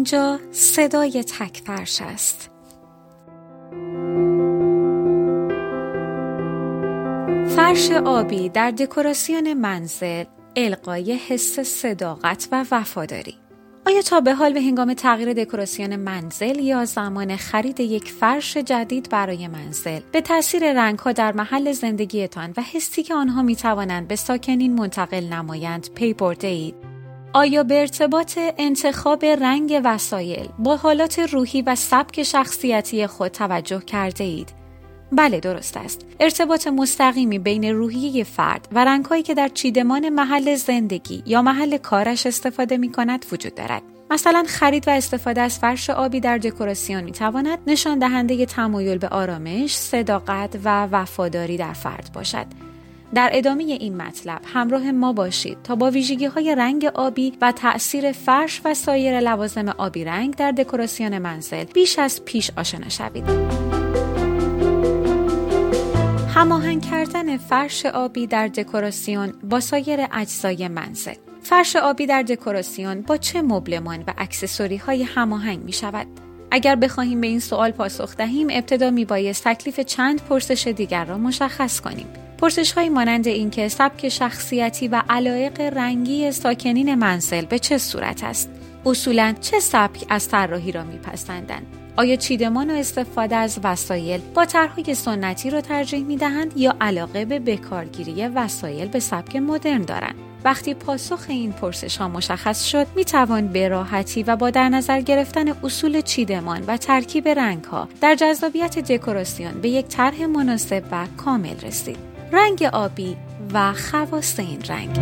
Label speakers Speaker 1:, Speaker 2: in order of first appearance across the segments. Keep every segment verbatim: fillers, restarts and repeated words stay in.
Speaker 1: اینجا صدای تک فرش است. فرش آبی در دکوراسیون منزل القای حس صداقت و وفاداری. آیا تا به حال به هنگام تغییر دکوراسیون منزل یا زمان خرید یک فرش جدید برای منزل به تأثیر رنگ‌ها در محل زندگیتان و حسی که آنها می‌توانند به ساکنین منتقل نمایند پی برده اید؟ آیا به ارتباط انتخاب رنگ وسایل با حالات روحی و سبک شخصیتی خود توجه کرده اید؟ بله، درست است. ارتباط مستقیمی بین روحیه فرد و رنگ‌هایی که در چیدمان محل زندگی یا محل کارش استفاده می‌کند وجود دارد. مثلا خرید و استفاده از فرش آبی در دکوراسیون می‌تواند نشان دهنده تمایل به آرامش، صداقت و وفاداری در فرد باشد. در ادامه این مطلب همراه ما باشید تا با ویژگی‌های رنگ آبی و تأثیر فرش و سایر لوازم آبی رنگ در دکوراسیون منزل بیش از پیش آشنا شوید. هماهنگ کردن فرش آبی در دکوراسیون با سایر اجزای منزل. فرش آبی در دکوراسیون با چه مبلمان و اکسسوری‌های هماهنگ می‌شود؟ اگر بخواهیم به این سوال پاسخ دهیم، ابتدا میبایست تکلیف چند پرسش دیگر را مشخص کنیم. پرسش‌هایی مانند این که سبک شخصیتی و علایق رنگی ساکنین منزل به چه صورت است؟ اصولاً چه سبک از طراحی را میپسندند؟ آیا چیدمان و استفاده از وسایل با طرح‌های سنتی را ترجیح می‌دهند یا علاقه به بکارگیری وسایل به سبک مدرن دارند؟ وقتی پاسخ این پرسش‌ها مشخص شد، می‌توان به راحتی و با در نظر گرفتن اصول چیدمان و ترکیب رنگ‌ها در جذابیت دکوراسیون به یک طرح مناسب و کامل رسید. رنگ آبی و خواص این رنگ.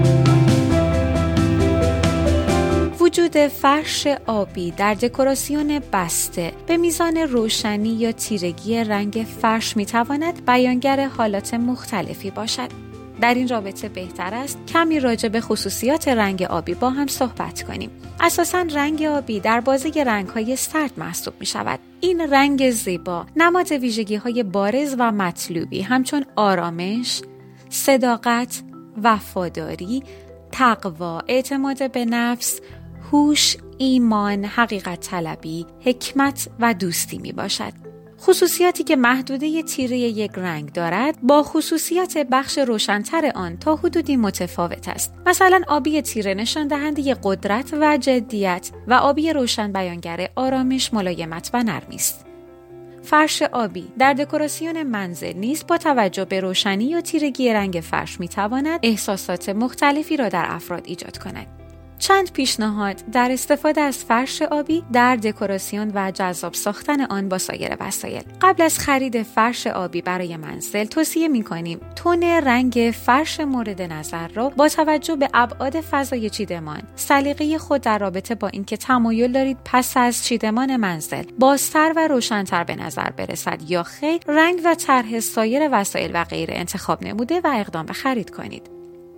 Speaker 1: وجود فرش آبی در دکوراسیون بسته به میزان روشنی یا تیرگی رنگ فرش میتواند بیانگر حالات مختلفی باشد. در این رابطه بهتر است کمی راجع به خصوصیات رنگ آبی با هم صحبت کنیم. اساساً رنگ آبی در بازی رنگ‌های سرد محسوب می‌شود. این رنگ زیبا نماد ویژگی‌های بارز و مطلوبی همچون آرامش، صداقت، وفاداری، تقوا، اعتماد به نفس، هوش، ایمان، حقیقت طلبی، حکمت و دوستی می باشد. خصوصیاتی که محدوده تیره یک رنگ دارد با خصوصیات بخش روشن‌تر آن تا حدودی متفاوت است. مثلا آبی تیره نشان دهنده قدرت و جدیت و آبی روشن بیانگر آرامش، ملایمت و نرمی است. فرش آبی در دکوراسیون منزل نیز با توجه به روشنی و تیرگی رنگ فرش می تواند احساسات مختلفی را در افراد ایجاد کند. چند پیشنهاد در استفاده از فرش آبی در دکوراسیون و جذاب ساختن آن با سایر وسایل. قبل از خرید فرش آبی برای منزل توصیه می‌کنیم تون رنگ فرش مورد نظر را با توجه به ابعاد فضای چیدمان، سلیقه خود در رابطه با اینکه تمایل دارید پس از چیدمان منزل بازتر و روشن‌تر به نظر برسد یا خیر، رنگ و طرح سایر وسایل و غیره انتخاب نموده و اقدام به خرید کنید.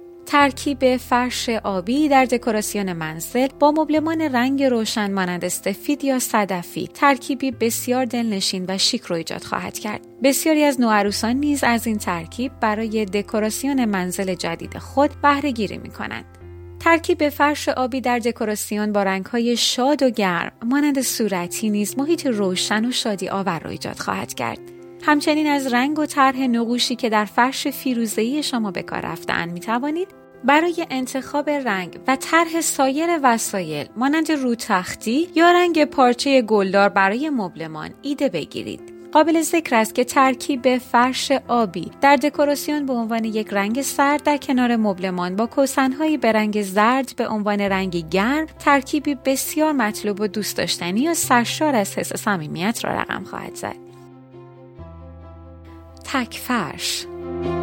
Speaker 1: ترکیب فرش آبی در دکوراسیون منزل با مبلمان رنگ روشن مانند سفید یا صدفی ترکیبی بسیار دلنشین و شیک رو ایجاد خواهد کرد. بسیاری از نوعروسان نیز از این ترکیب برای دکوراسیون منزل جدید خود بهره گیری می‌کنند. ترکیب فرش آبی در دکوراسیون با رنگ‌های شاد و گرم مانند صورتی نیز محیط روشن و شادی آور رو ایجاد خواهد کرد. همچنین از رنگ و طرح نقوشی که در فرش فیروزه‌ای شما به کار رفته‌اند می‌توانید برای انتخاب رنگ و طرح سایر وسایل مانند روتختی یا رنگ پارچه گلدار برای مبلمان ایده بگیرید. قابل ذکر است که ترکیب فرش آبی در دکوراسیون به عنوان یک رنگ سرد در کنار مبلمان با کوسن‌هایی به رنگ زرد به عنوان رنگ گرم ترکیبی بسیار مطلوب و دوست داشتنی و سرشار از حس صمیمیت را رقم خواهد زد. تک فرش.